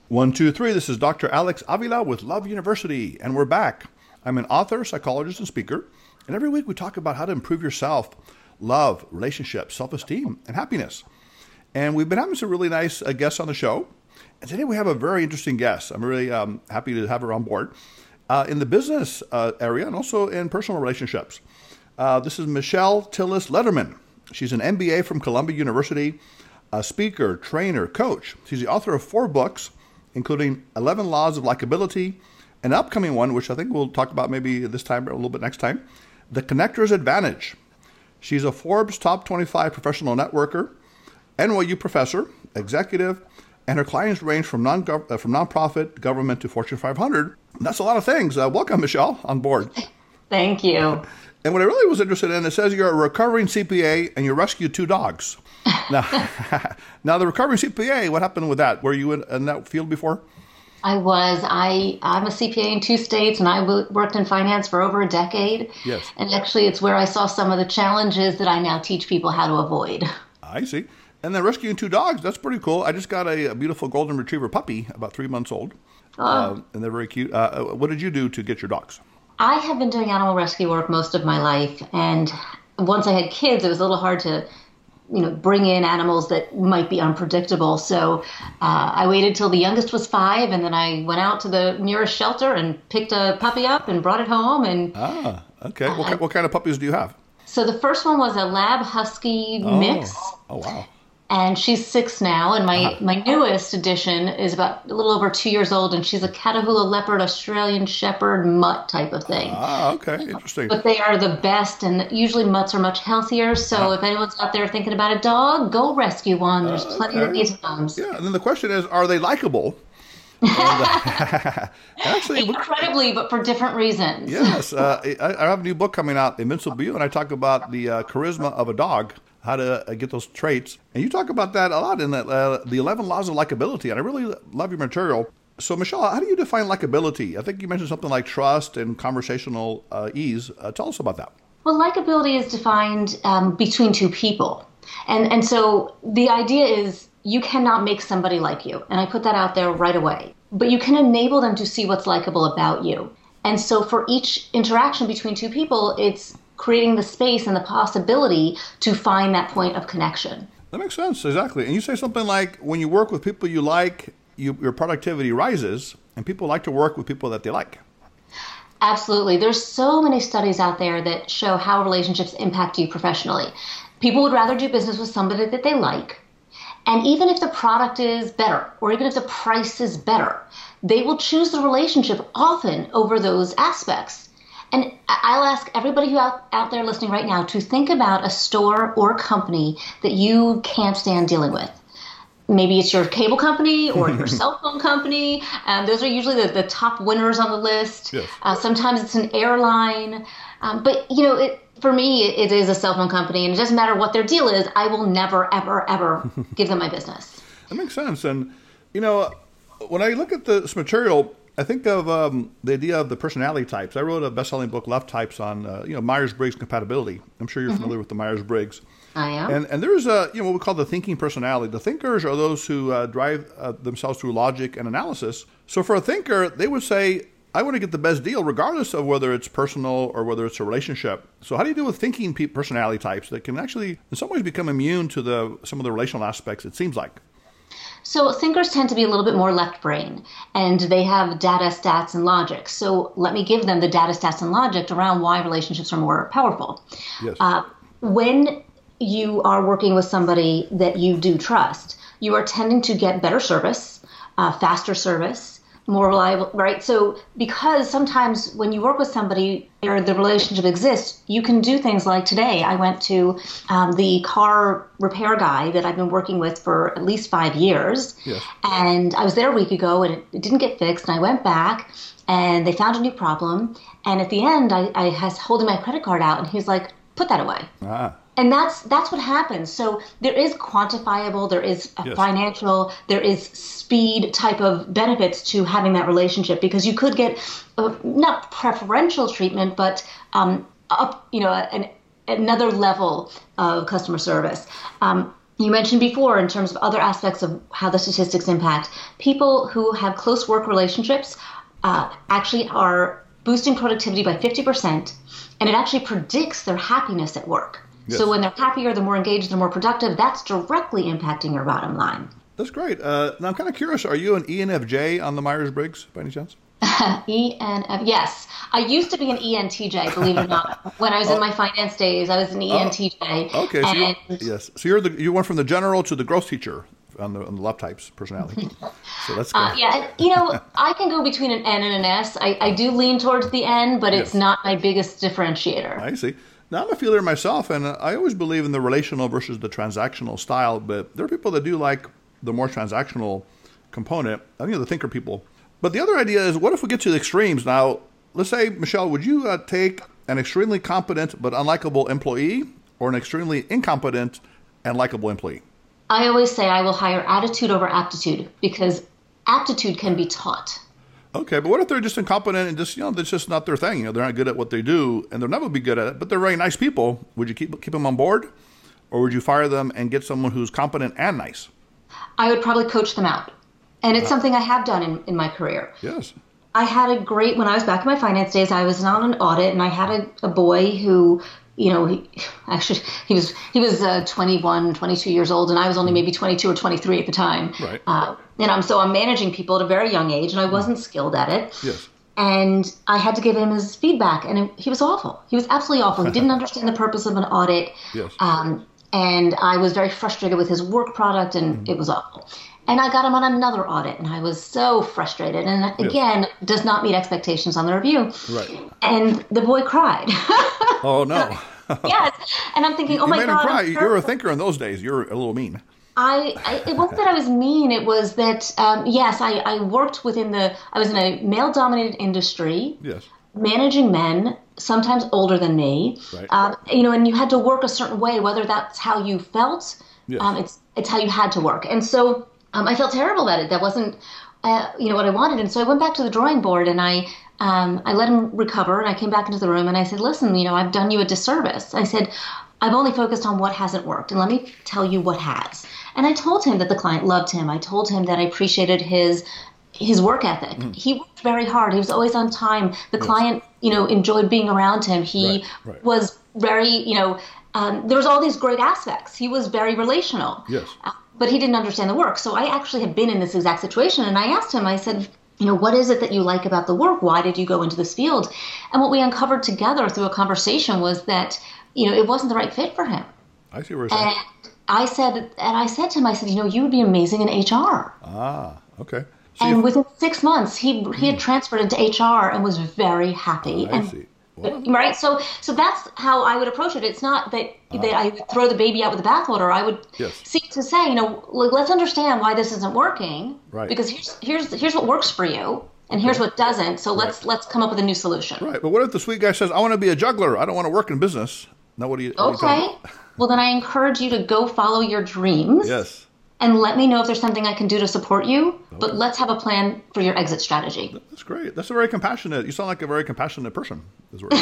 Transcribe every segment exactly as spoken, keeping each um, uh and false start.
One, two, three. This is Doctor Alex Avila with Love University, and we're back. I'm an author, psychologist, and speaker, and every week we talk about how to improve yourself, love, relationships, self-esteem, and happiness. And we've been having some really nice uh, guests on the show, and today we have a very interesting guest. I'm really um, happy to have her on board uh, in the business uh, area and also in personal relationships. Uh, this is Michelle Tillis Lederman. She's an M B A from Columbia University, a speaker, trainer, coach. She's the author of four books, including eleven Laws of Likability, an upcoming one, which I think we'll talk about maybe this time or a little bit next time, The Connector's Advantage. She's a Forbes Top twenty-five professional networker, N Y U professor, executive, and her clients range from non uh, from nonprofit, government to Fortune five hundred. And that's a lot of things. Uh, welcome, Michelle, on board. Thank you. And what I really was interested in, it says you're a recovering C P A and you rescued two dogs. Now, now the recovering C P A, what happened with that? Were you in, in that field before? I was. I, I'm a C P A in two states, and I w- worked in finance for over a decade. Yes. And actually, it's where I saw some of the challenges that I now teach people how to avoid. I see. And then rescuing two dogs, that's pretty cool. I just got a, a beautiful golden retriever puppy, about three months old. Oh. Uh, and they're very cute. Uh, what did you do to get your dogs? I have been doing animal rescue work most of my life. And once I had kids, it was a little hard to you know, bring in animals that might be unpredictable. So uh, I waited till the youngest was five, and then I went out to the nearest shelter and picked a puppy up and brought it home. And ah, okay. What, uh, what kind of puppies do you have? So the first one was a Lab Husky oh. mix. Oh, wow. And she's six now, and my, uh-huh. my newest addition is about a little over two years old, and she's a Catahoula Leopard, Australian Shepherd, mutt type of thing. Ah, okay, interesting. But they are the best, and usually mutts are much healthier, so uh-huh. if anyone's out there thinking about a dog, go rescue one. There's uh, plenty okay. of these homes. Yeah, and then the question is, are they likable? and, uh, actually, incredibly, but for different reasons. Yes, uh, I, I have a new book coming out, Invincible You, and I talk about the uh, charisma of a dog, how to uh, get those traits. And you talk about that a lot in the, uh, the eleven Laws of Likability, and I really love your material. So, Michelle, how do you define likability? I think you mentioned something like trust and conversational uh, ease. Uh, tell us about that. Well, likability is defined um, between two people. And, and so the idea is you cannot make somebody like you. And I put that out there right away. But you can enable them to see what's likable about you. And so for each interaction between two people, it's creating the space and the possibility to find that point of connection. That makes sense, exactly. And you say something like, when you work with people you like, you, your productivity rises, and people like to work with people that they like. Absolutely. There's so many studies out there that show how relationships impact you professionally. People would rather do business with somebody that they like. And even if the product is better, or even if the price is better, they will choose the relationship often over those aspects. And I'll ask everybody who out, out there listening right now to think about a store or a company that you can't stand dealing with. Maybe it's your cable company or your cell phone company. Um, those are usually the, the top winners on the list. Yes. Uh, sometimes it's an airline. Um, but, you know, it, for me, it is a cell phone company. And it doesn't matter what their deal is. I will never, ever, ever give them my business. That makes sense. And, you know, when I look at this material, I think of um, the idea of the personality types. I wrote a best-selling book, Love Types, on uh, you know Myers-Briggs compatibility. I'm sure you're mm-hmm. familiar with the Myers-Briggs. I am. And and there's a you know what we call the thinking personality. The thinkers are those who uh, drive uh, themselves through logic and analysis. So for a thinker, they would say, I want to get the best deal, regardless of whether it's personal or whether it's a relationship. So how do you deal with thinking pe- personality types that can actually, in some ways, become immune to the some of the relational aspects? It seems like. So thinkers tend to be a little bit more left brain, and they have data, stats, and logic. So let me give them the data, stats, and logic around why relationships are more powerful. Yes. Uh, when you are working with somebody that you do trust, you are tending to get better service, uh, faster service, more reliable, right? So because sometimes when you work with somebody or the relationship exists, you can do things like today. I went to um, the car repair guy that I've been working with for at least five years. Yes. And I was there a week ago and it, it didn't get fixed. And I went back and they found a new problem. And at the end, I, I was holding my credit card out and he's like, put that away. Ah. And that's that's what happens. So there is quantifiable, there is a Yes. financial, there is speed type of benefits to having that relationship, because you could get uh, not preferential treatment, but um, up, you know, an, another level of customer service. Um, you mentioned before, in terms of other aspects of how the statistics impact, people who have close work relationships uh, actually are boosting productivity by fifty percent, and it actually predicts their happiness at work. Yes. So when they're happier, they're more engaged, they're more productive, that's directly impacting your bottom line. That's great. Uh, now, I'm kind of curious, are you an E N F J on the Myers-Briggs by any chance? E N F, yes. I used to be an E N T J, believe it or not. When I was oh. in my finance days, I was an E N T J. Oh. Okay, so and... yes. So you're the, you went from the general to the growth teacher on the, on the love types personality. So that's good. Uh, yeah, you know, I can go between an N and an S. I, I do lean towards the N, but it's yes. not my biggest differentiator. I see. Now, I'm a feeler myself, and I always believe in the relational versus the transactional style, but there are people that do like the more transactional component. I think the thinker people. But the other idea is, what if we get to the extremes? Now, let's say, Michelle, would you uh, take an extremely competent but unlikable employee or an extremely incompetent and likable employee? I always say I will hire attitude over aptitude, because aptitude can be taught. Okay, but what if they're just incompetent and just, you know, that's just not their thing? You know, they're not good at what they do, and they'll never be good at it, but they're very nice people. Would you keep keep them on board, or would you fire them and get someone who's competent and nice? I would probably coach them out, and it's uh, something I have done in, in my career. Yes. I had a great, when I was back in my finance days, I was on an audit, and I had a, a boy who, you know, he, actually, he was he was uh, twenty-one, twenty-two years old, and I was only maybe twenty-two or twenty-three at the time. Right. Uh, and I'm so I'm managing people at a very young age, and I wasn't skilled at it. Yes. And I had to give him his feedback, and it, he was awful. He was absolutely awful. He didn't understand the purpose of an audit. Yes. Um, and I was very frustrated with his work product, and mm-hmm. it was awful. And I got him on another audit, and I was so frustrated. And again, yes. does not meet expectations on the review. Right. And the boy cried. Oh, no. Yes. And I'm thinking, oh, you my made God. Him cry. You were a thinker in those days. You were a little mean. I, I it wasn't that I was mean. It was that, um, yes, I, I worked within the, I was in a male-dominated industry. Yes. Managing men, sometimes older than me. Right. Um, you know, and you had to work a certain way, whether that's how you felt. Yes. Um, it's it's how you had to work. And so um, I felt terrible about it. That wasn't, uh, you know, what I wanted. And so I went back to the drawing board, and I um, I let him recover, and I came back into the room, and I said, listen, you know, I've done you a disservice. I said, I've only focused on what hasn't worked, and let me tell you what has. And I told him that the client loved him. I told him that I appreciated his his work ethic. Mm. He worked very hard. He was always on time. The yes. client, you know, enjoyed being around him. He right, right. was very, you know, um, there was all these great aspects. He was very relational. Yes. Uh, but he didn't understand the work. So I actually had been in this exact situation, and I asked him, I said, you know, what is it that you like about the work? Why did you go into this field? And what we uncovered together through a conversation was that, you know, it wasn't the right fit for him. I see where you're saying. And I said, and I said to him, I said, you know, you would be amazing in H R. Ah, okay. So and within six months, he he had transferred into H R and was very happy. Oh, I and, see. Well, right. So so that's how I would approach it. It's not that uh, that I would throw the baby out with the bathwater. I would yes. seek to say, you know, like, let's understand why this isn't working. Right. Because here's here's here's what works for you, and here's what doesn't. So let's right. let's come up with a new solution. Right. But what if the sweet guy says, I want to be a juggler. I don't want to work in business. Now what do you? What okay. Do you well, then I encourage you to go follow your dreams. Yes. And let me know if there's something I can do to support you. Okay. But let's have a plan for your exit strategy. That's great. That's a very compassionate. You sound like a very compassionate person. Is what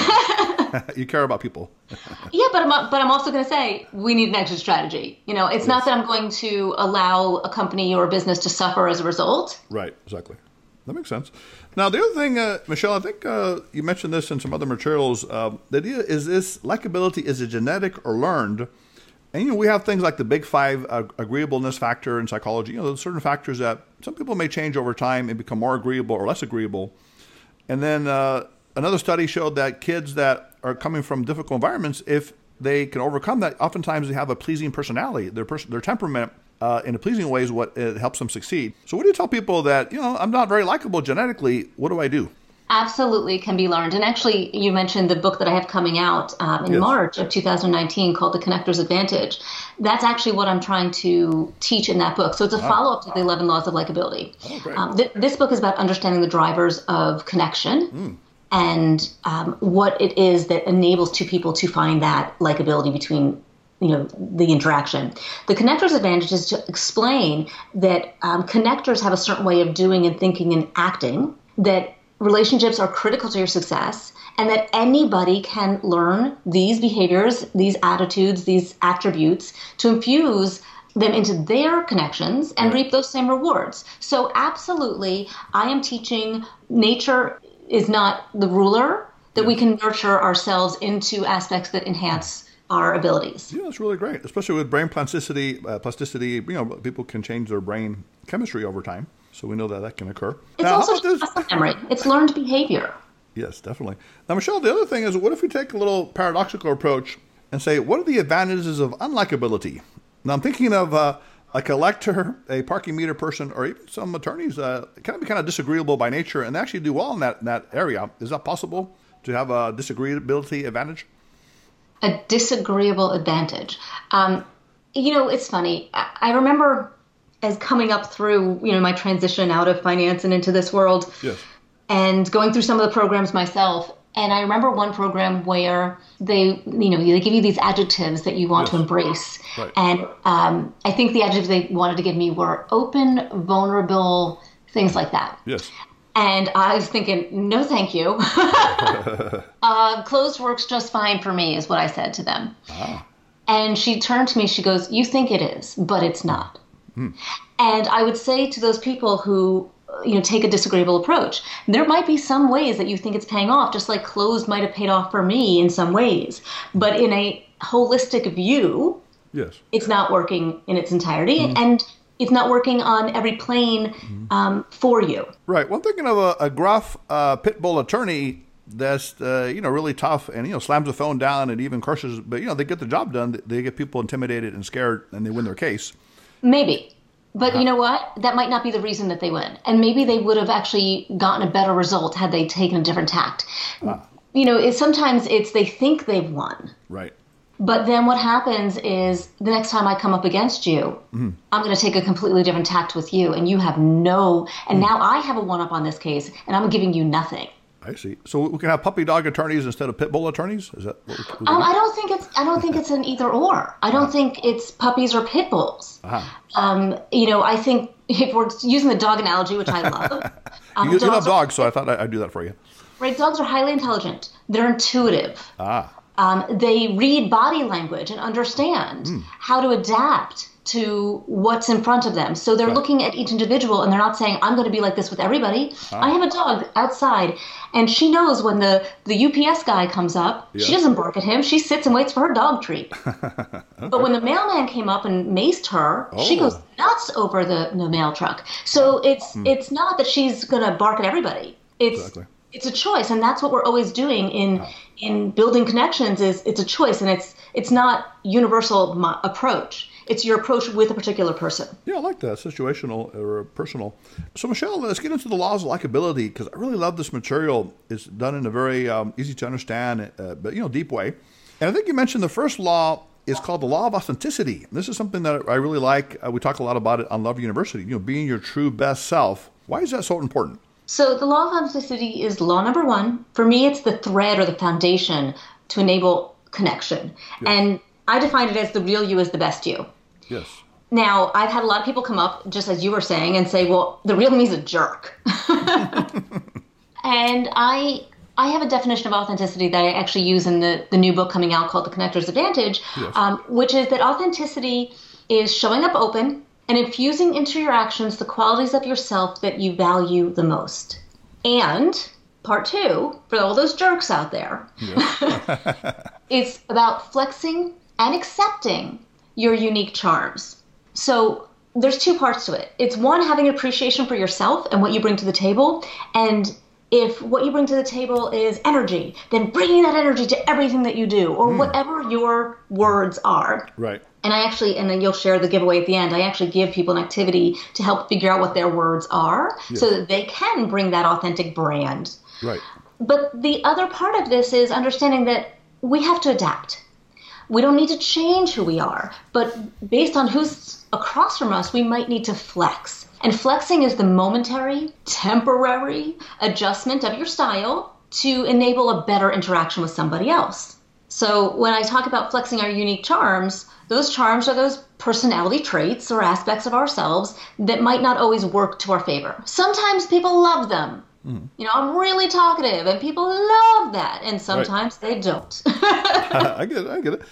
you care about people. Yeah, but I'm but I'm also going to say we need an exit strategy. You know, it's yes. not that I'm going to allow a company or a business to suffer as a result. Right. Exactly. That makes sense. Now, the other thing, uh, Michelle, I think uh, you mentioned this in some other materials. Uh, the idea is this: likability, is it genetic or learned? And, you know, we have things like the big five uh, agreeableness factor in psychology. You know, there's certain factors that some people may change over time and become more agreeable or less agreeable. And then uh, another study showed that kids that are coming from difficult environments, if they can overcome that, oftentimes they have a pleasing personality. Their pers- their temperament uh, in a pleasing way is what it helps them succeed. So what do you tell people that, you know, I'm not very likable genetically, what do I do? Absolutely can be learned. And actually, you mentioned the book that I have coming out um, in yes. March of two thousand nineteen called The Connector's Advantage. That's actually what I'm trying to teach in that book. So it's a wow. follow-up to the eleven Laws of Likability. Oh, great. Um, th- this book is about understanding the drivers of connection mm. and um, what it is that enables two people to find that likability between you know, the interaction. The connector's advantage is to explain that um, connectors have a certain way of doing and thinking and acting, that relationships are critical to your success, and that anybody can learn these behaviors, these attitudes, these attributes to infuse them into their connections and Right. reap those same rewards. So absolutely, I am teaching nature is not the ruler, that we can nurture ourselves into aspects that enhance our abilities. Yeah, that's really great, especially with brain plasticity. Uh, plasticity, you know, people can change their brain chemistry over time, so we know that that can occur. It's Now, also how about this? muscle memory. It's learned behavior. Yes, definitely. Now, Michelle, the other thing is, what if we take a little paradoxical approach and say, what are the advantages of unlikability? Now, I'm thinking of uh, a collector, a parking meter person, or even some attorneys uh, can be kind of disagreeable by nature and they actually do well in that, in that area. Is that possible to have a disagreeability advantage? A disagreeable advantage. Um, you know, it's funny. I, I remember as coming up through, you know, my transition out of finance and into this world, Yes. and going through some of the programs myself. And I remember one program where they, you know, they give you these adjectives that you want Yes. to embrace. Right. And um, I think the adjectives they wanted to give me were open, vulnerable, things like that. Yes. And I was thinking, no, thank you. uh, closed works just fine for me, is what I said to them. Ah. And she turned to me, she goes, you think it is, but it's not. Hmm. And I would say to those people who, you know, take a disagreeable approach, there might be some ways that you think it's paying off, just like closed might have paid off for me in some ways. But in a holistic view, Yes. it's not working in its entirety. Mm-hmm. And it's not working on every plane um, for you. Right. Well, I'm thinking of a, a gruff uh, pit bull attorney that's, uh, you know, really tough and, you know, slams the phone down and even curses. But, you know, they get the job done. They get people intimidated and scared and they win their case. Maybe. But you know what? That might not be the reason that they win. And maybe they would have actually gotten a better result had they taken a different tact. Ah. You know, it's, sometimes it's they think they've won. Right. But then what happens is the next time I come up against you, mm-hmm. I'm going to take a completely different tact with you. And you have no, and mm. now I have a one-up on this case, and I'm giving you nothing. I see. So we can have puppy dog attorneys instead of pit bull attorneys? Is that what we, um, I don't think it's I don't think it's an either or. I don't uh-huh. think it's puppies or pit bulls. Uh-huh. Um, you know, I think if we're using the dog analogy, which I love. um, you, you love dogs, so I thought I'd do that for you. Right, dogs are highly intelligent. They're intuitive. Ah. Um, they read body language and understand mm. how to adapt to what's in front of them. So they're right. looking at each individual and they're not saying, I'm going to be like this with everybody. Ah. I have a dog outside and she knows when the, the U P S guy comes up, yes. she doesn't bark at him. She sits and waits for her dog treat. Okay. But when the mailman came up and maced her, oh. she goes nuts over the, the mail truck. So it's mm. it's not that she's going to bark at everybody. It's exactly. It's a choice, and that's what we're always doing in oh. in building connections. Is it's a choice, and it's it's not universal mo- approach. It's your approach with a particular person. Yeah, I like that, situational or personal. So, Michelle, let's get into the laws of likability, because I really love this material. It's done in a very um, easy to understand, uh, but you know, deep way. And I think you mentioned the first law is called the law of authenticity. This is something that I really like. Uh, we talk a lot about it on Love University. You know, being your true best self. Why is that so important? So the law of authenticity is law number one. For me, it's the thread or the foundation to enable connection. Yes. And I define it as the real you is the best you. Yes. Now, I've had a lot of people come up, just as you were saying, and say, well, the real me is a jerk. And I I have a definition of authenticity that I actually use in the, the new book coming out called The Connector's Advantage, yes. um, which is that authenticity is showing up open and infusing into your actions the qualities of yourself that you value the most. And part two, for all those jerks out there, yeah. it's about flexing and accepting your unique charms. So there's two parts to it. It's one, having appreciation for yourself and what you bring to the table. And if what you bring to the table is energy, then bringing that energy to everything that you do, or mm. whatever your words are. Right. And I actually, and then you'll share the giveaway at the end, I actually give people an activity to help figure out what their words are, yes. so that they can bring that authentic brand. Right. But the other part of this is understanding that we have to adapt. We don't need to change who we are, but based on who's across from us, we might need to flex. And flexing is the momentary, temporary adjustment of your style to enable a better interaction with somebody else. So when I talk about flexing our unique charms, those charms are those personality traits or aspects of ourselves that might not always work to our favor. Sometimes people love them. Mm. You know, I'm really talkative and people love that. And sometimes right. they don't. I get it. I get it.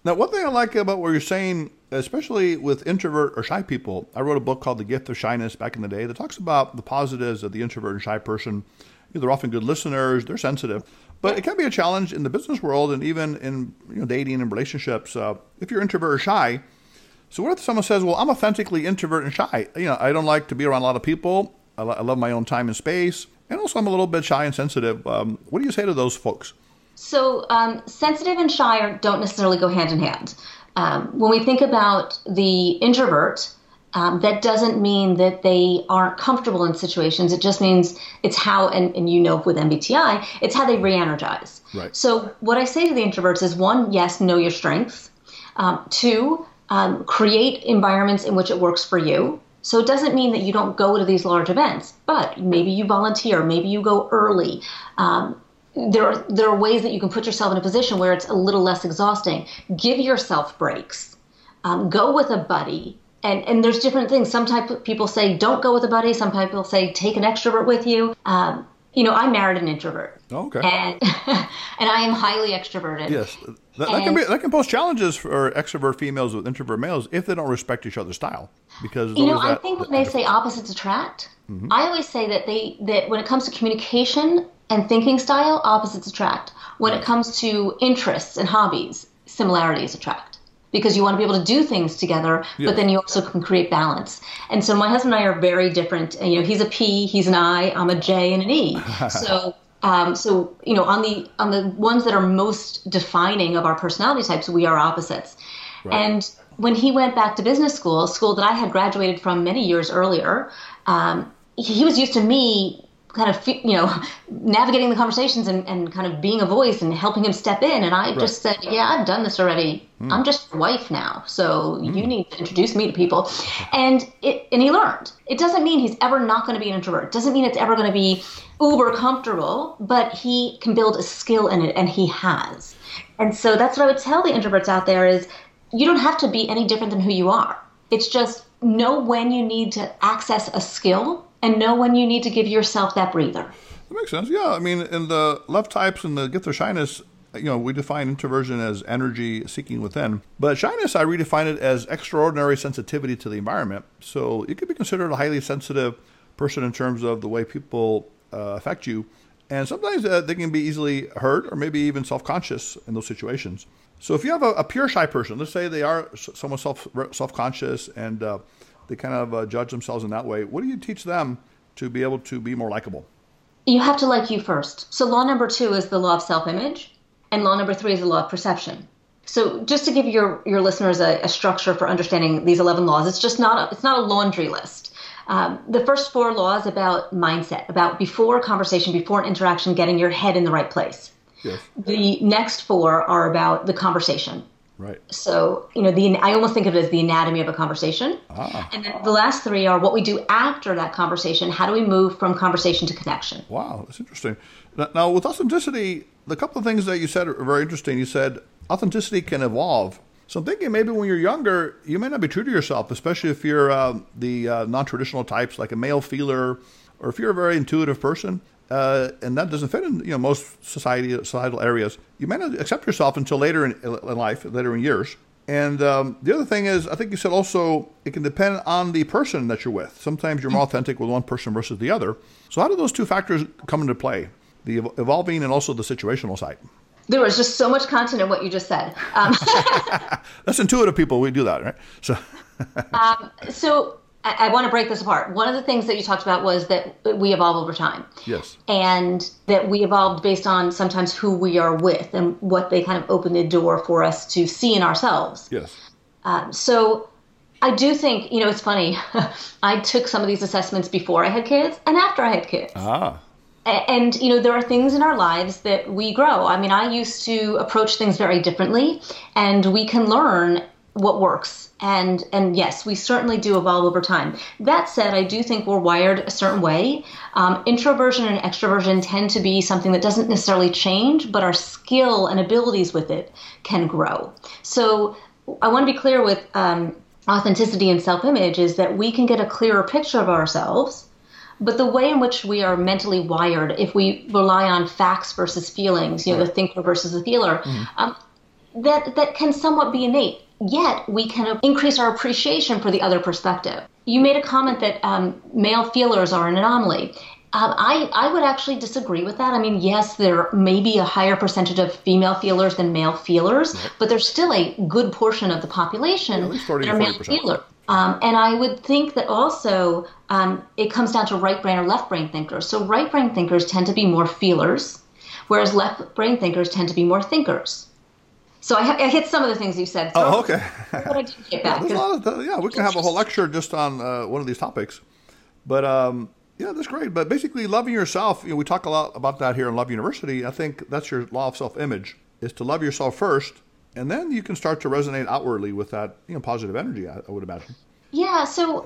Now, one thing I like about what you're saying, especially with introvert or shy people, I wrote a book called The Gift of Shyness back in the day that talks about the positives of the introvert and shy person. You know, they're often good listeners, they're sensitive, but it can be a challenge in the business world and even in you know, dating and relationships. Uh, if you're introvert or shy, so what if someone says, well, I'm authentically introvert and shy. You know, I don't like to be around a lot of people. I, lo- I love my own time and space. And also I'm a little bit shy and sensitive. Um, what do you say to those folks? So um, sensitive and shy are, don't necessarily go hand in hand. Um, when we think about the introvert, um, that doesn't mean that they aren't comfortable in situations. It just means it's how, and, and you know with M B T I, it's how they re-energize. Right. So what I say to the introverts is, one, yes, know your strengths. Um, two, um, create environments in which it works for you. So it doesn't mean that you don't go to these large events, but maybe you volunteer, maybe you go early. Um, There are there are ways that you can put yourself in a position where it's a little less exhausting. Give yourself breaks. Um, go with a buddy. And and there's different things. Some type of people say don't go with a buddy. Some people say take an extrovert with you. Um, you know, I married an introvert. Oh, okay. And and I am highly extroverted. Yes. That, that can be that can pose challenges for extrovert females with introvert males if they don't respect each other's style. Because you know, that, I think when they say opposites attract, mm-hmm. I always say that they that when it comes to communication and thinking style, opposites attract. When it comes to interests and hobbies, similarities attract. Because you want to be able to do things together, yes. but then you also can create balance. And so my husband and I are very different. You know, he's a P, he's an I, I'm a J and an E. so, um, so you know, on the on the ones that are most defining of our personality types, we are opposites. Right. And when he went back to business school, school that I had graduated from many years earlier, um, he was used to me kind of, you know, navigating the conversations and, and kind of being a voice and helping him step in. And I right. just said, yeah, I've done this already. Mm. I'm just your wife now. So mm. you need to introduce me to people. And it, and he learned. It doesn't mean he's ever not going to be an introvert. It doesn't mean it's ever going to be uber comfortable, but he can build a skill in it, and he has. And so that's what I would tell the introverts out there is you don't have to be any different than who you are. It's just know when you need to access a skill and know when you need to give yourself that breather. That makes sense. Yeah, I mean, in the love types and the gift of shyness, you know, we define introversion as energy seeking within. But shyness, I redefine it as extraordinary sensitivity to the environment. So it could be considered a highly sensitive person in terms of the way people uh, affect you. And sometimes uh, they can be easily hurt or maybe even self-conscious in those situations. So if you have a, a pure shy person, let's say they are somewhat self, self-conscious and uh, they kind of uh, judge themselves in that way, what do you teach them to be able to be more likable? You have to like you first. So law number two is the law of self-image, and law number three is the law of perception. So just to give your, your listeners a, a structure for understanding these eleven laws, it's just not a, it's not a laundry list. Um, the first four laws about mindset, about before a conversation, before an interaction, getting your head in the right place. Yes. The next four are about the conversation. Right. So, you know, the I almost think of it as the anatomy of a conversation. Ah. And then the last three are what we do after that conversation. How do we move from conversation to connection? Wow, that's interesting. Now, with authenticity, the couple of things that you said are very interesting. You said authenticity can evolve. So I'm thinking maybe when you're younger, you may not be true to yourself, especially if you're uh, the uh, non-traditional types, like a male feeler, or if you're a very intuitive person. Uh, and that doesn't fit in, you know, most society societal areas. You may not accept yourself until later in, in life, later in years. And um, the other thing is, I think you said also, it can depend on the person that you're with. Sometimes you're more authentic with one person versus the other. So how do those two factors come into play? The ev- evolving and also the situational side. There was just so much content in what you just said. Um, That's intuitive people. We do that, right? So, um, so I, I want to break this apart. One of the things that you talked about was that we evolve over time. Yes. And that we evolved based on sometimes who we are with and what they kind of open the door for us to see in ourselves. Yes. Um, so I do think, you know, it's funny. I took some of these assessments before I had kids and after I had kids. Ah. And, you know, there are things in our lives that we grow. I mean, I used to approach things very differently, and we can learn what works. And, and yes, we certainly do evolve over time. That said, I do think we're wired a certain way. Um, introversion and extroversion tend to be something that doesn't necessarily change, but our skill and abilities with it can grow. So I want to be clear with um, authenticity and self-image is that we can get a clearer picture of ourselves. But the way in which we are mentally wired, if we rely on facts versus feelings, you know, the thinker versus the feeler, mm-hmm. um, that, that can somewhat be innate. Yet we can increase our appreciation for the other perspective. You made a comment that um, male feelers are an anomaly. Um, I, I would actually disagree with that. I mean, yes, there may be a higher percentage of female feelers than male feelers, right. But there's still a good portion of the population yeah, at least forty that are male feelers. Um, and I would think that also um, it comes down to right brain or left brain thinkers. So right brain thinkers tend to be more feelers, whereas left brain thinkers tend to be more thinkers. So I, I hit some of the things you said. Oh, okay. But I didn't get back. Yeah, a lot of the, yeah, we can have a whole lecture just on uh, one of these topics. But um, yeah, that's great. But basically, loving yourself, you know, we talk a lot about that here in Love University. I think that's your law of self-image, is to love yourself first, and then you can start to resonate outwardly with that, you know, positive energy, I, I would imagine. Yeah, so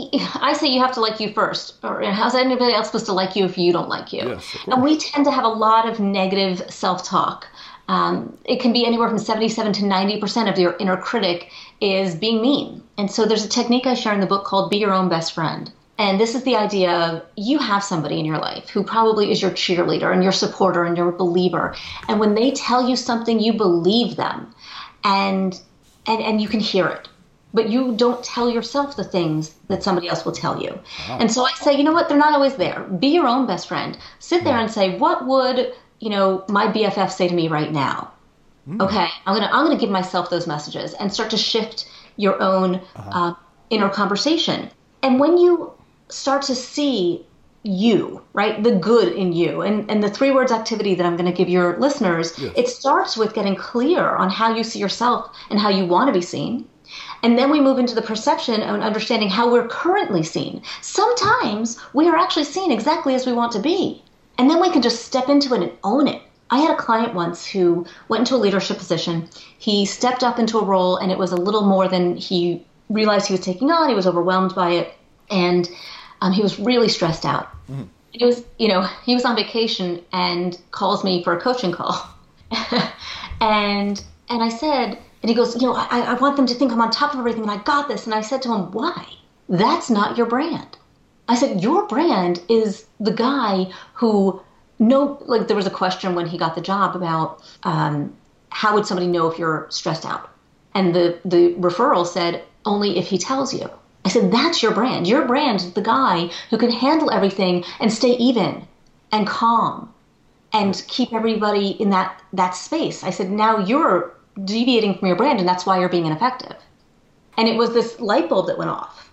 I say you have to like you first. Or how's anybody else supposed to like you if you don't like you? Yes, of course. And we tend to have a lot of negative self-talk. Um, it can be anywhere from seventy-seven to ninety percent of your inner critic is being mean. And so there's a technique I share in the book called Be Your Own Best Friend. And this is the idea of you have somebody in your life who probably is your cheerleader and your supporter and your believer. And when they tell you something, you believe them and, and, and you can hear it. But you don't tell yourself the things that somebody else will tell you. Wow. And so I say, you know what? They're not always there. Be your own best friend. Sit there and say, what would, you know, my B F F say to me right now? Mm. Okay, I'm gonna I'm gonna give myself those messages and start to shift your own uh-huh. uh, inner conversation. And when you start to see you, right, the good in you, and, and the three words activity that I'm going to give your listeners, yes. It starts with getting clear on how you see yourself and how you want to be seen. And then we move into the perception and understanding how we're currently seen. Sometimes we are actually seen exactly as we want to be. And then we can just step into it and own it. I had a client once who went into a leadership position. He stepped up into a role, and it was a little more than he realized he was taking on. He was overwhelmed by it, and um, he was really stressed out. Mm. It was, you know, he was on vacation and calls me for a coaching call. and and I said, and he goes, you know, I, I want them to think I'm on top of everything, and I got this. And I said to him, why? That's not your brand. I said, your brand is the guy who, no, like there was a question when he got the job about um, how would somebody know if you're stressed out? And the, the referral said, only if he tells you. I said, that's your brand. Your brand is the guy who can handle everything and stay even and calm and keep everybody in that, that space. I said, now you're deviating from your brand, and that's why you're being ineffective. And it was this light bulb that went off.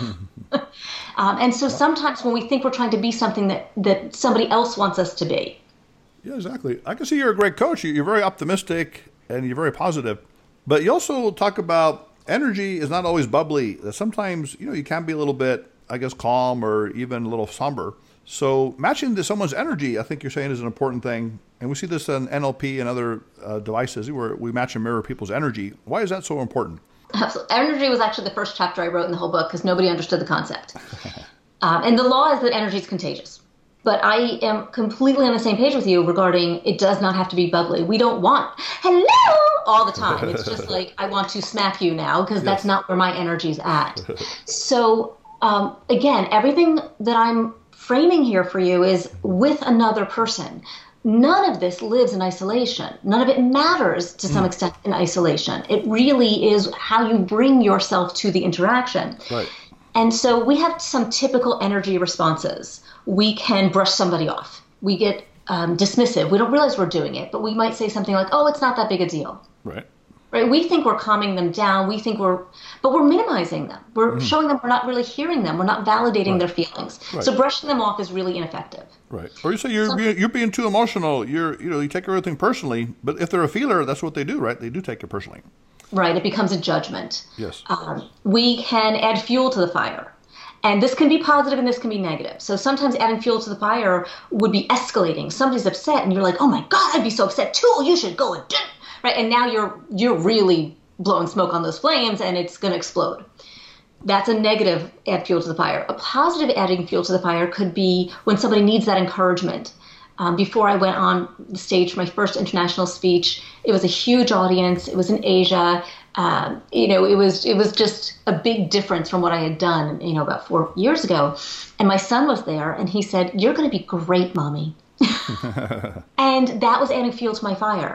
Um, and so sometimes when we think we're trying to be something that, that somebody else wants us to be. Yeah, exactly. I can see you're a great coach. You're very optimistic and you're very positive. But you also talk about energy is not always bubbly. Sometimes, you know, you can be a little bit, I guess, calm or even a little somber. So matching to someone's energy, I think you're saying, is an important thing. And we see this in N L P and other uh, devices where we match and mirror people's energy. Why is that so important? Absolutely. Energy was actually the first chapter I wrote in the whole book because nobody understood the concept. um, and the law is that energy is contagious. But I am completely on the same page with you regarding it does not have to be bubbly. We don't want hello all the time. It's just like, I want to smack you now because yes. That's not where my energy's at. So um, again, everything that I'm framing here for you is with another person. None of this lives in isolation. None of it matters to some mm. extent in isolation. It really is how you bring yourself to the interaction. Right. And so we have some typical energy responses. We can brush somebody off. We get um, dismissive. We don't realize we're doing it, but we might say something like, oh, it's not that big a deal. Right. Right. We think we're calming them down. We think we're, but we're minimizing them. We're mm. showing them we're not really hearing them. We're not validating right. their feelings. Right. So brushing them off is really ineffective. Right. Or you say you're, so, you're being too emotional. You're, you know, you take everything personally, but if they're a feeler, that's what they do, right? They do take it personally. Right. It becomes a judgment. Yes. Um, we can add fuel to the fire. And this can be positive and this can be negative. So sometimes adding fuel to the fire would be escalating. Somebody's upset and you're like, oh my God, I'd be so upset too. You should go and do it. Right. And now you're you're really blowing smoke on those flames and it's going to explode. That's a negative add fuel to the fire. A positive adding fuel to the fire could be when somebody needs that encouragement. Um, before I went on the stage for my first international speech, it was a huge audience. It was in Asia. Um, you know, it was it was just a big difference from what I had done, you know, about four years ago. And my son was there and he said, you're going to be great, Mommy. And that was adding fuel to my fire.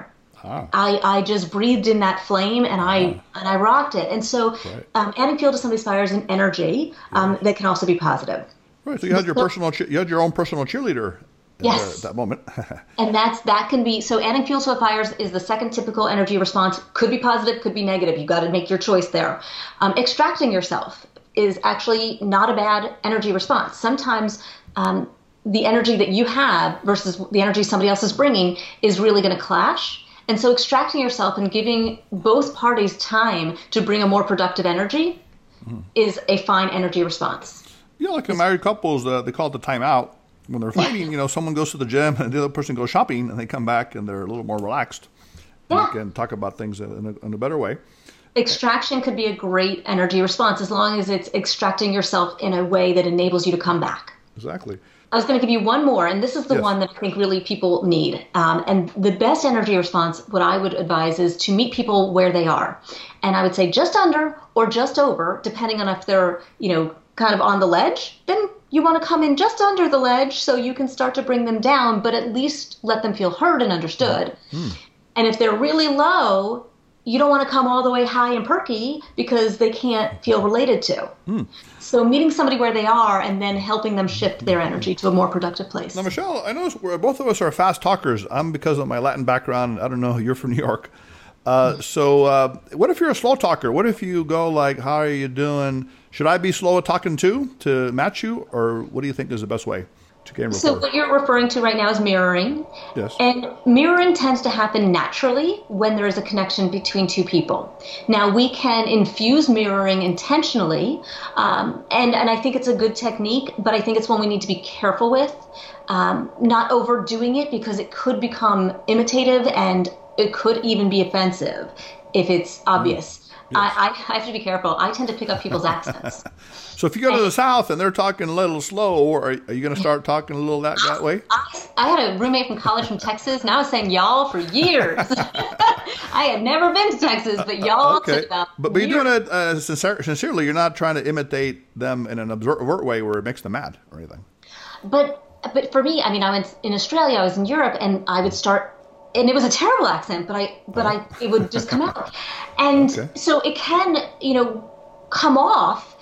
Ah. I, I just breathed in that flame and I Ah. and I rocked it. And so Right. um, adding fuel to somebody's fire is an energy um, that can also be positive. Right. So you had your personal, che- you had your own personal cheerleader there Yes. at that moment. And that's that can be so adding fuel to a fire is the second typical energy response. Could be positive, could be negative. You got to make your choice there. Um, extracting yourself is actually not a bad energy response. Sometimes um, the energy that you have versus the energy somebody else is bringing is really going to clash. And so extracting yourself and giving both parties time to bring a more productive energy mm. is a fine energy response. Yeah, like in married couples, uh, they call it the timeout. When they're fighting, you know, someone goes to the gym and the other person goes shopping and they come back and they're a little more relaxed. And Yeah. they can talk about things in a, in a better way. Extraction could be a great energy response as long as it's extracting yourself in a way that enables you to come back. Exactly. I was going to give you one more, and this is the Yes. one that I think really people need. Um, and the best energy response, what I would advise is to meet people where they are. And I would say just under or just over, depending on if they're, you know, kind of on the ledge, then you want to come in just under the ledge so you can start to bring them down, but at least let them feel heard and understood. Mm. And if they're really low, you don't want to come all the way high and perky because they can't feel related to. Mm. So meeting somebody where they are and then helping them shift their energy to a more productive place. Now, Michelle, I know we're, both of us are fast talkers. I'm because of my Latin background. I don't know. You're from New York. Uh, mm. So uh, what if you're a slow talker? What if you go like, how are you doing? Should I be slow at talking too to match you? Or what do you think is the best way to gain rapport? So what you're referring to right now is mirroring. Yes. And mirroring tends to happen naturally when there is a connection between two people. Now, we can infuse mirroring intentionally, um, and, and I think it's a good technique, but I think it's one we need to be careful with, um, not overdoing it because it could become imitative and it could even be offensive if it's obvious. Mm. Yes. I, I have to be careful. I tend to pick up people's accents. So if you go to the South and they're talking a little slow, are, are you going to start talking a little that, that way? I, I had a roommate from college from Texas, and I was saying y'all for years. I had never been to Texas, but y'all okay. took about But, but years. you're doing it uh, sincere, sincerely. You're not trying to imitate them in an overt way where it makes them mad or anything. But but for me, I mean, I was in Australia, I was in Europe, and I would start. And it was a terrible accent, but I, but I, it would just come out, and okay. so it can, you know, come off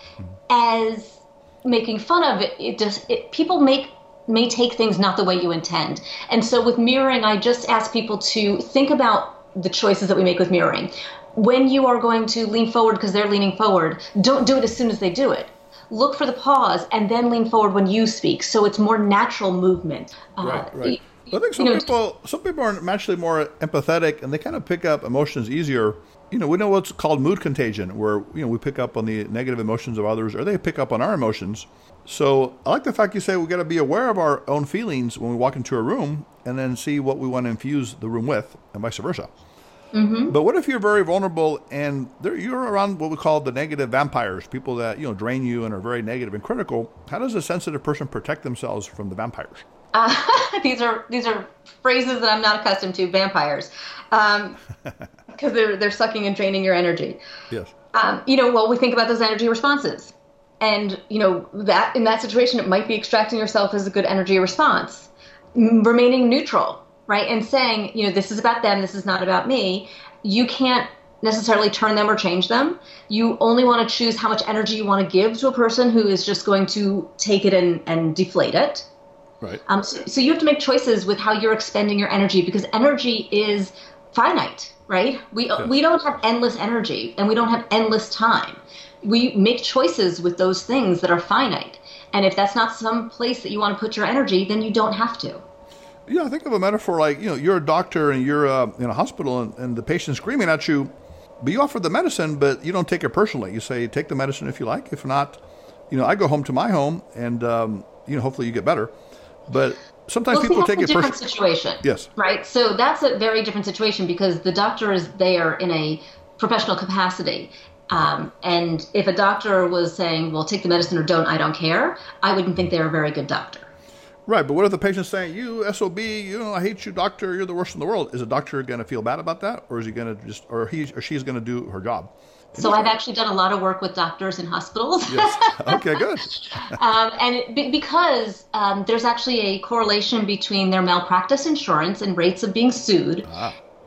as making fun of it. It just it, people make may take things not the way you intend, and so with mirroring, I just ask people to think about the choices that we make with mirroring. When you are going to lean forward because they're leaning forward, don't do it as soon as they do it. Look for the pause and then lean forward when you speak, so it's more natural movement. Right, uh, right. I think some you know, people, some people are naturally more empathetic, and they kind of pick up emotions easier. You know, we know what's called mood contagion, where you know we pick up on the negative emotions of others, or they pick up on our emotions. So I like the fact you say we got to be aware of our own feelings when we walk into a room, and then see what we want to infuse the room with, and vice versa. Mm-hmm. But what if you're very vulnerable and there, you're around what we call the negative vampires, people that you know drain you and are very negative and critical? How does a sensitive person protect themselves from the vampires? Uh, these are these are phrases that I'm not accustomed to. Vampires, because um, they're they're sucking and draining your energy. Yes. Um, you know, well, we think about those energy responses, and you know that in that situation, it might be extracting yourself as a good energy response, M- remaining neutral, right, and saying, you know, this is about them, this is not about me. You can't necessarily turn them or change them. You only want to choose how much energy you want to give to a person who is just going to take it and, and deflate it. Right. Um, so, so you have to make choices with how you're expending your energy because energy is finite, right? We Yes. we don't have endless energy and we don't have endless time. We make choices with those things that are finite. And if that's not some place that you want to put your energy, then you don't have to. Yeah, I think of a metaphor like, you know, you're a doctor and you're uh, in a hospital and, and the patient's screaming at you, but you offer the medicine, but you don't take it personally. You say, take the medicine if you like. If not, you know, I go home to my home and, um, you know, hopefully you get better. But sometimes well, people see, take it personally. personally. Different situation. Yes. Right. So that's a very different situation because the doctor is there in a professional capacity. Um, and if a doctor was saying, well, take the medicine or don't, I don't care, I wouldn't think they're a very good doctor. Right. But what if the patient's saying, you S O B, you know, I hate you, doctor, you're the worst in the world. Is a doctor going to feel bad about that? Or is he going to just, or he or she's going to do her job? So I've actually done a lot of work with doctors in hospitals. Yes. Okay, good. um, and it, be- because um, there's actually a correlation between their malpractice insurance and rates of being sued Ah.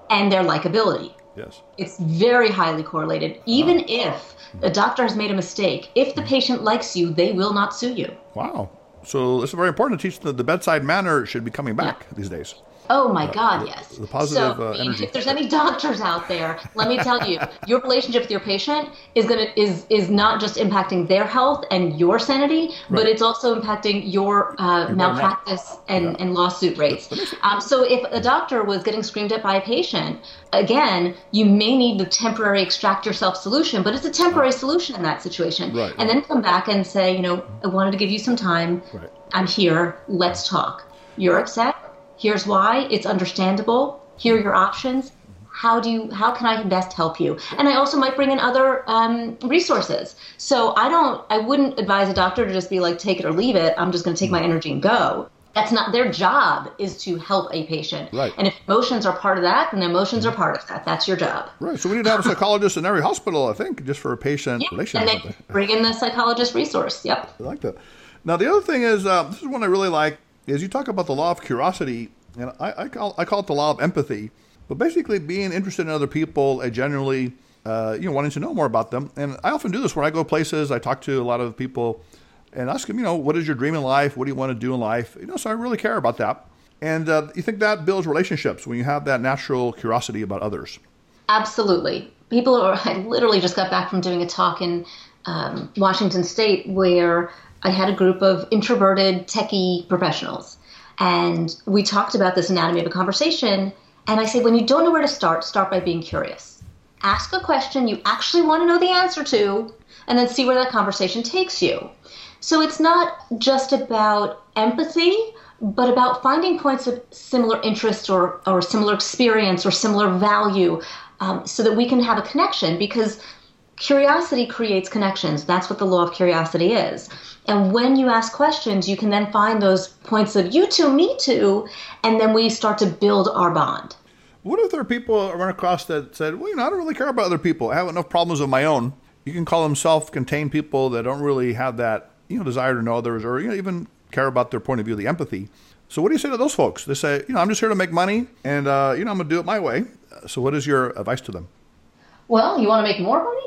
and their likability. Yes. It's very highly correlated. Even wow. if a doctor has made a mistake, if the patient likes you, they will not sue you. Wow. So it's very important to teach that the bedside manner should be coming back yeah. these days. Oh my God, uh, yes. The positive so, uh, energy. If there's any doctors out there, let me tell you, your relationship with your patient is gonna is is not just impacting their health and your sanity, right. but it's also impacting your uh, malpractice and, yeah. and lawsuit rates. Um, so if a doctor was getting screamed at by a patient, again, you may need the temporary extract yourself solution, but it's a temporary right. solution in that situation. Right, and right. then come back and say, you know, I wanted to give you some time. Right. I'm here. Let's talk. You're upset. Here's why. It's understandable. Here are your options. How do you? How can I best help you? And I also might bring in other um, resources. So I don't. I wouldn't advise a doctor to just be like, take it or leave it. I'm just going to take my energy and go. That's not their job. Is to help a patient. Right. And if emotions are part of that, then emotions are part of that. That's your job. Right. So we need to have a psychologist in every hospital, I think, just for a patient yeah. relationship. And then bring in the psychologist resource. Yep. I like that. Now the other thing is, uh, this is one I really like. Is you talk about the law of curiosity, and I, I call I call it the law of empathy, but basically being interested in other people, uh, generally, uh, you know, wanting to know more about them. And I often do this when I go places. I talk to a lot of people and ask them, you know, what is your dream in life? What do you want to do in life? You know, so I really care about that. And uh, you think that builds relationships when you have that natural curiosity about others? Absolutely. People are. I literally just got back from doing a talk in um, Washington State where I had a group of introverted techie professionals, and we talked about this anatomy of a conversation. And I said, when you don't know where to start, start by being curious. Ask a question you actually want to know the answer to, and then see where that conversation takes you. So it's not just about empathy, but about finding points of similar interest or, or similar experience or similar value, um, so that we can have a connection, because curiosity creates connections. That's what the law of curiosity is. And when you ask questions, you can then find those points of you too, me too, and then we start to build our bond. What if there are people I run across that said, well, you know, I don't really care about other people. I have enough problems of my own. You can call them self-contained people that don't really have that, you know, desire to know others, or, you know, even care about their point of view, the empathy. So what do you say to those folks? They say, you know, I'm just here to make money, and, uh, you know, I'm going to do it my way. So what is your advice to them? Well, you want to make more money?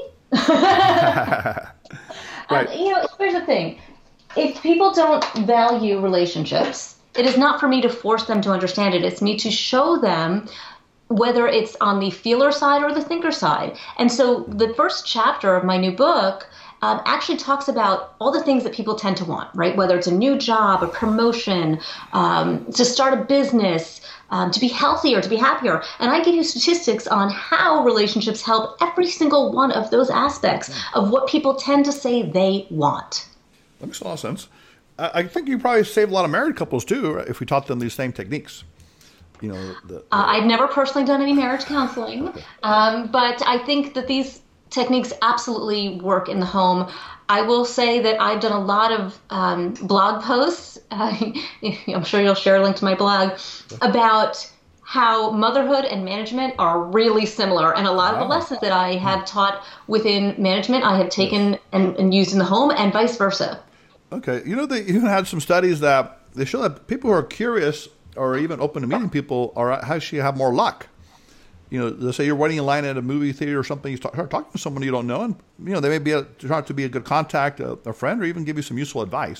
Right. Um, you know, here's the thing. If people don't value relationships, it is not for me to force them to understand it. It's me to show them, whether it's on the feeler side or the thinker side. And so the first chapter of my new book um, actually talks about all the things that people tend to want, right? Whether it's a new job, a promotion, um, to start a business, um, to be healthier, to be happier. And I give you statistics on how relationships help every single one of those aspects of what people tend to say they want. That makes a lot of sense. I think you probably save a lot of married couples too, if we taught them these same techniques. You know, the, the... Uh, I've never personally done any marriage counseling, okay. um, but I think that these techniques absolutely work in the home. I will say that I've done a lot of um, blog posts. Uh, I'm sure you'll share a link to my blog about how motherhood and management are really similar. And a lot wow. of the lessons that I have taught within management, I have taken yes. and, and used in the home, and vice versa. Okay. You know, they even had some studies that they show that people who are curious or even open to meeting people are actually have more luck. You know, let's say you're waiting in line at a movie theater or something, you start talking to someone you don't know, and, you know, they may be a, try to be a good contact, a, a friend, or even give you some useful advice.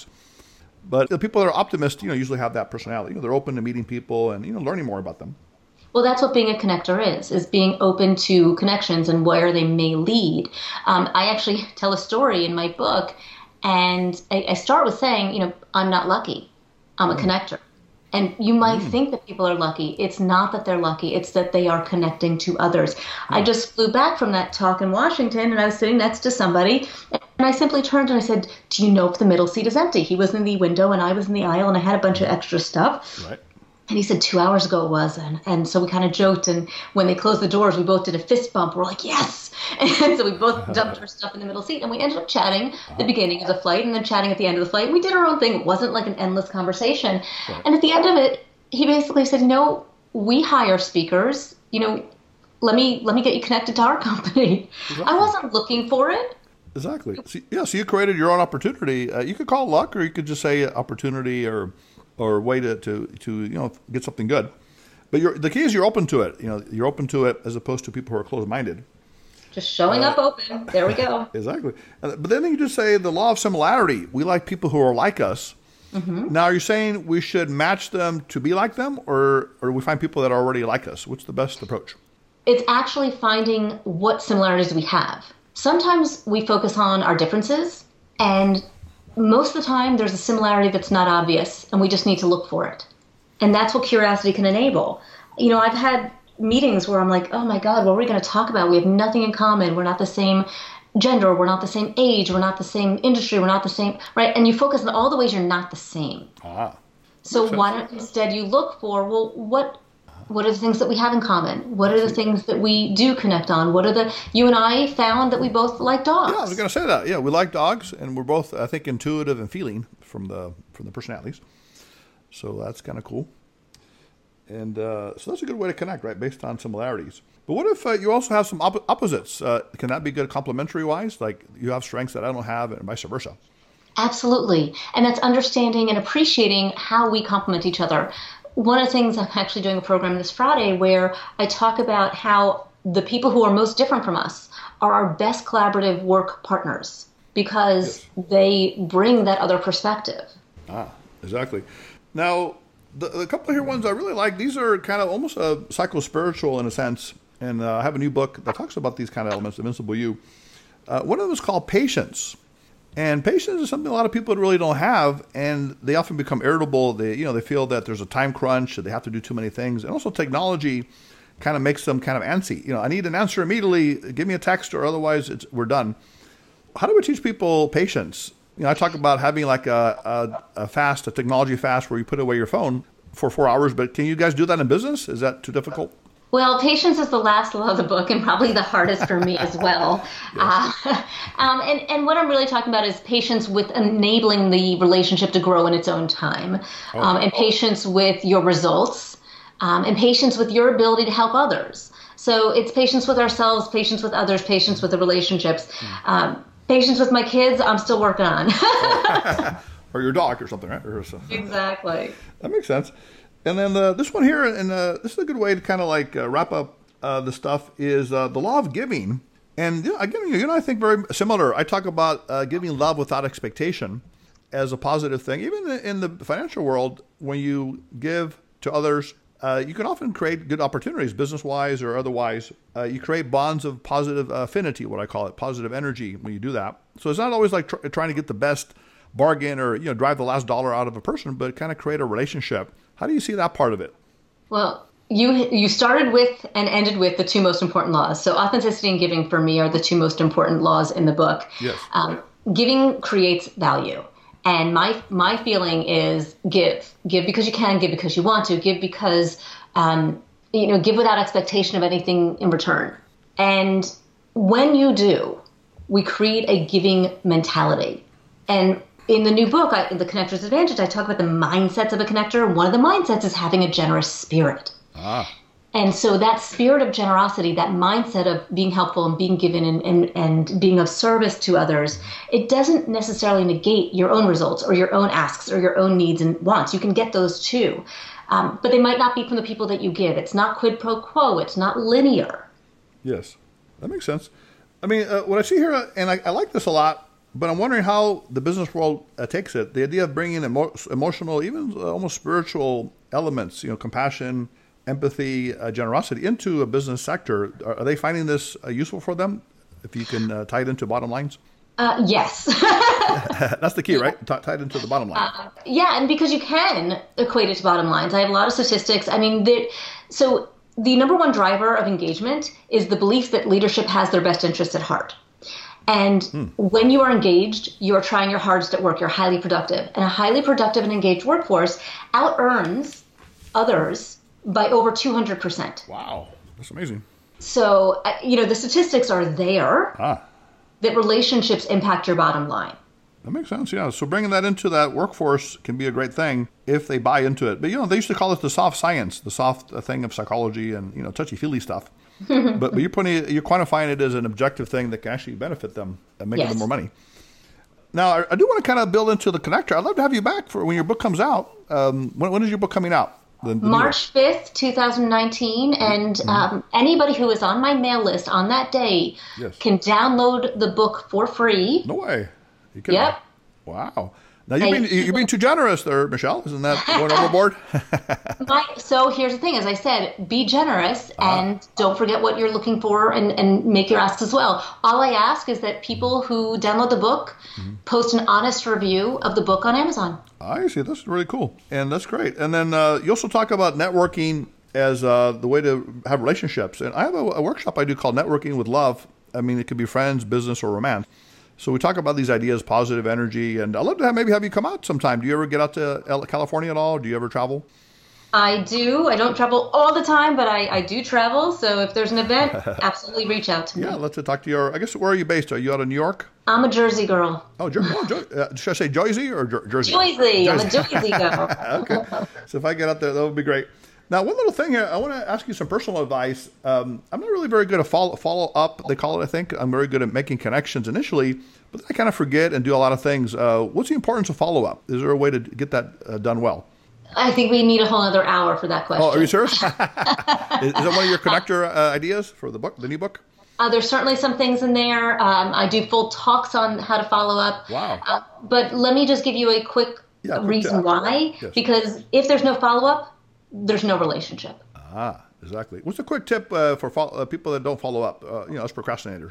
But the people that are optimists, you know, usually have that personality. You know, they're open to meeting people and, you know, learning more about them. Well, that's what being a connector is, is being open to connections and where they may lead. Um, I actually tell a story in my book, and I, I start with saying, you know, I'm not lucky. I'm a mm. connector. And you might mm. think that people are lucky. It's not that they're lucky. It's that they are connecting to others. Mm. I just flew back from that talk in Washington, and I was sitting next to somebody, and I simply turned and I said, do you know if the middle seat is empty? He was in the window, and I was in the aisle, and I had a bunch of extra stuff. Right. And he said, two hours ago it was. And, and so we kind of joked. And when they closed the doors, we both did a fist bump. We're like, yes. And so we both dumped our stuff in the middle seat. And we ended up chatting at the beginning of the flight and then chatting at the end of the flight. And we did our own thing. It wasn't like an endless conversation. Right. And at the end of it, he basically said, no, we hire speakers. You know, let me let me get you connected to our company. Exactly. I wasn't looking for it. Exactly. So, yeah, so you created your own opportunity. Uh, you could call it luck, or you could just say opportunity or... or way to, to, to, you know, get something good. But you're, the key is you're open to it. You know, you're open to it as opposed to people who are closed-minded. Just showing uh, up open. There we go. Exactly. But then you just say the law of similarity. We like people who are like us. Mm-hmm. Now, are you saying we should match them to be like them, or or we find people that are already like us? What's the best approach? It's actually finding what similarities we have. Sometimes we focus on our differences, and most of the time there's a similarity that's not obvious, and we just need to look for it. And that's what curiosity can enable. You know, I've had meetings where I'm like, oh my God, what are we going to talk about? We have nothing in common. We're not the same gender. We're not the same age. We're not the same industry. We're not the same, right? And you focus on all the ways you're not the same. Ah, so why don't instead you look for, well, what what are the things that we have in common? What are the things that we do connect on? What are the, you and I found that we both like dogs. Yeah, I was going to say that. Yeah, we like dogs, and we're both, I think, intuitive and feeling from the from the personalities. So that's kind of cool. And uh, so that's a good way to connect, right, based on similarities. But what if uh, you also have some op- opposites? Uh, can that be good complementary-wise? Like you have strengths that I don't have and vice versa? Absolutely. And that's understanding and appreciating how we complement each other. One of the things, I'm actually doing a program this Friday where I talk about how the people who are most different from us are our best collaborative work partners because yes. they bring that other perspective. Ah, exactly. Now, the, the couple of here ones I really like, these are kind of almost uh, psycho-spiritual in a sense. And uh, I have a new book that talks about these kind of elements, Invincible You. Uh, one of them is called patience. And patience is something a lot of people really don't have, and they often become irritable. They, you know, they feel that there's a time crunch, they have to do too many things. And also technology kind of makes them kind of antsy. You know, I need an answer immediately. Give me a text, or otherwise it's, we're done. How do we teach people patience? You know, I talk about having like a, a, a fast, a technology fast, where you put away your phone for four hours. But can you guys do that in business? Is that too difficult? Well, patience is the last law of the book and probably the hardest for me as well. Yes. Uh, um, and, and what I'm really talking about is patience with enabling the relationship to grow in its own time, oh. um, and patience with your results, um, and patience with your ability to help others. So it's patience with ourselves, patience with others, patience with the relationships. Mm. Um, patience with my kids, I'm still working on. Or your dog or something, right? Or something. Exactly. That makes sense. And then uh, this one here, and uh, this is a good way to kind of like uh, wrap up uh, the stuff, is uh, the law of giving. And you know, again, you know, I think very similar. I talk about uh, giving love without expectation as a positive thing. Even in the financial world, when you give to others, uh, you can often create good opportunities, business-wise or otherwise. Uh, you create bonds of positive affinity, what I call it, positive energy when you do that. So it's not always like tr- trying to get the best bargain or, you know, drive the last dollar out of a person, but kind of create a relationship. How do you see that part of it? Well, you you started with and ended with the two most important laws. So authenticity and giving for me are the two most important laws in the book. Yes. Um, giving creates value. And my my feeling is give. Give because you can, give because you want to, give because, um, you know, give without expectation of anything in return. And when you do, we create a giving mentality. And in the new book, I, The Connector's Advantage, I talk about the mindsets of a connector. One of the mindsets is having a generous spirit. Ah. And so that spirit of generosity, that mindset of being helpful and being given and, and, and being of service to others, it doesn't necessarily negate your own results or your own asks or your own needs and wants. You can get those too. Um, but they might not be from the people that you give. It's not quid pro quo. It's not linear. Yes, that makes sense. I mean, uh, what I see here, uh, and I, I like this a lot, but I'm wondering how the business world uh, takes it. The idea of bringing emo- emotional, even uh, almost spiritual elements, you know, compassion, empathy, uh, generosity into a business sector. Are, are they finding this uh, useful for them? If you can uh, tie it into bottom lines? Uh, yes. That's the key, right? T- tied into the bottom line. Uh, yeah, and because you can equate it to bottom lines. I have a lot of statistics. I mean, the, so the number one driver of engagement is the belief that leadership has their best interests at heart. And hmm. when you are engaged, you are trying your hardest at work. You're highly productive. And a highly productive and engaged workforce out-earns others by over two hundred percent. Wow. That's amazing. So, uh, you know, the statistics are there ah. that relationships impact your bottom line. That makes sense, yeah. So bringing that into that workforce can be a great thing if they buy into it. But, you know, they used to call it the soft science, the soft thing of psychology and, you know, touchy-feely stuff. but, but you're putting it, you're quantifying it as an objective thing that can actually benefit them and make yes. them more money. Now, I, I do want to kind of build into the connector. I'd love to have you back for when your book comes out. Um, when, when is your book coming out? The, the March fifth, twenty nineteen, and mm-hmm. um, anybody who is on my mail list on that day yes. can download the book for free. No way. You can. Yep. Wow. Now, you're being, you're being too generous there, Michelle. Isn't that going overboard? my, so here's the thing. As I said, be generous uh-huh. and don't forget what you're looking for and, and make your asks as well. All I ask is that people who download the book mm-hmm. post an honest review of the book on Amazon. I see. That's really cool. And that's great. And then uh, you also talk about networking as uh, the way to have relationships. And I have a, a workshop I do called Networking with Love. I mean, it could be friends, business, or romance. So we talk about these ideas, positive energy, and I'd love to have, maybe have you come out sometime. Do you ever get out to California at all? Do you ever travel? I do. I don't travel all the time, but I, I do travel. So if there's an event, absolutely reach out to me. Yeah, let's talk to you. I guess, where are you based? Are you out of New York? I'm a Jersey girl. Oh, Jer- oh Jer- uh, should I say Jersey or Jer- Jersey? Jersey. Jersey. I'm a Jersey girl. Okay. So if I get out there, that would be great. Now, one little thing here, I want to ask you some personal advice. Um, I'm not really very good at follow, follow up, they call it, I think. I'm very good at making connections initially, but I kind of forget and do a lot of things. Uh, what's the importance of follow up? Is there a way to get that uh, done well? I think we need a whole other hour for that question. Oh, are you serious? is, is that one of your connector uh, ideas for the book, the new book? Uh, there's certainly some things in there. Um, I do full talks on how to follow up. Wow. Uh, but let me just give you a quick yeah, reason why. Yes. Because if there's no follow up, there's no relationship. Ah, exactly. What's a quick tip uh, for fo- uh, people that don't follow up, uh, you know, us procrastinators?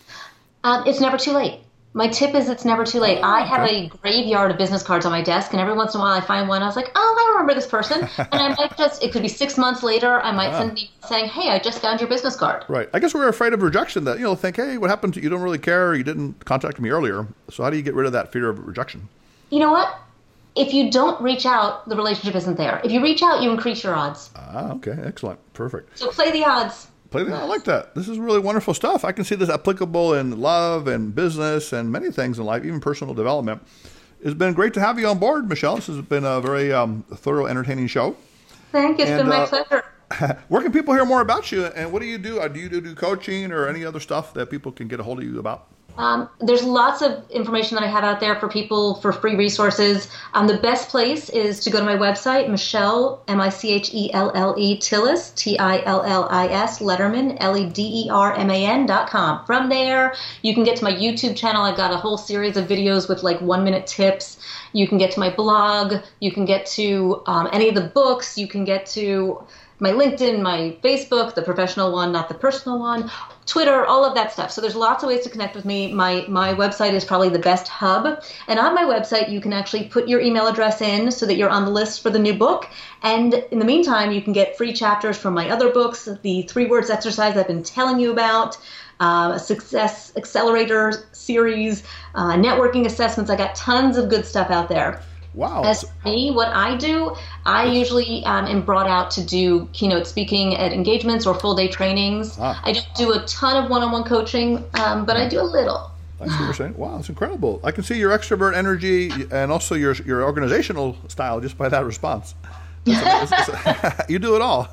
Um, it's never too late. My tip is it's never too late. Oh, I have okay. a graveyard of business cards on my desk, and every once in a while I find one. I was like, oh, I remember this person. And I might just, it could be six months later, I might ah. send an email saying, hey, I just found your business card. Right. I guess we're afraid of rejection that, you know, think, hey, what happened to you? Don't really care. You didn't contact me earlier. So how do you get rid of that fear of rejection? You know what? If you don't reach out, the relationship isn't there. If you reach out, you increase your odds. Ah, okay. Excellent. Perfect. So play the odds. Play the, I like that. This is really wonderful stuff. I can see this applicable in love and business and many things in life, even personal development. It's been great to have you on board, Michelle. This has been a very um, thorough, entertaining show. Thank you. It's and, been my uh, pleasure. Where can people hear more about you? And what do you do? Do you do coaching or any other stuff that people can get a hold of you about? Um, there's lots of information that I have out there for people for free resources. Um, the best place is to go to my website, Michelle, M I C H E L L E, Tillis, T I L L I S, Lederman, L E D E R M A N dot com. From there, you can get to my YouTube channel. I've got a whole series of videos with like one minute tips. You can get to my blog. You can get to um, any of the books. You can get to my LinkedIn, my Facebook, the professional one, not the personal one, Twitter, all of that stuff. So there's lots of ways to connect with me. My my website is probably the best hub. And on my website, you can actually put your email address in so that you're on the list for the new book. And in the meantime, you can get free chapters from my other books, the three words exercise I've been telling you about, uh, a success accelerator series, uh, networking assessments. I got tons of good stuff out there. Wow. As for me, what I do, I usually um, am brought out to do keynote speaking at engagements or full day trainings. Ah. I don't do a ton of one-on-one coaching, um, but I do a little. I see what you're saying. Wow, that's incredible. I can see your extrovert energy and also your your organizational style just by that response. That's, that's, you do it all.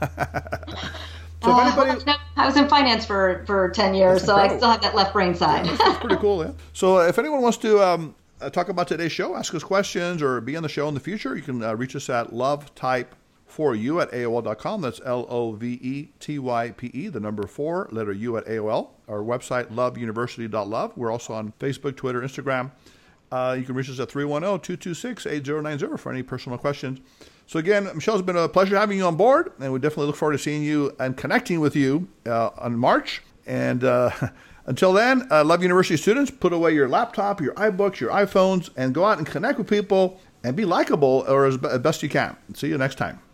So if anybody, uh, well, I was in finance for, for ten years, so I still have that left brain side. Yeah, that's pretty cool, yeah. So if anyone wants to um, Uh, talk about today's show, ask us questions, or be on the show in the future, you can uh, reach us at lovetype for you at A O L dot com. That's L O V E T Y P E, the number four, letter U at A O L. Our website, love university dot love. We're also on Facebook, Twitter, Instagram. Uh, you can reach us at three one zero, two two six, eight zero nine zero for any personal questions. So again, Michelle, it's been a pleasure having you on board, and we definitely look forward to seeing you and connecting with you uh, on March. And uh, until then, uh, Love University students, put away your laptop, your iBooks, your iPhones, and go out and connect with people and be likable or as best you can. See you next time.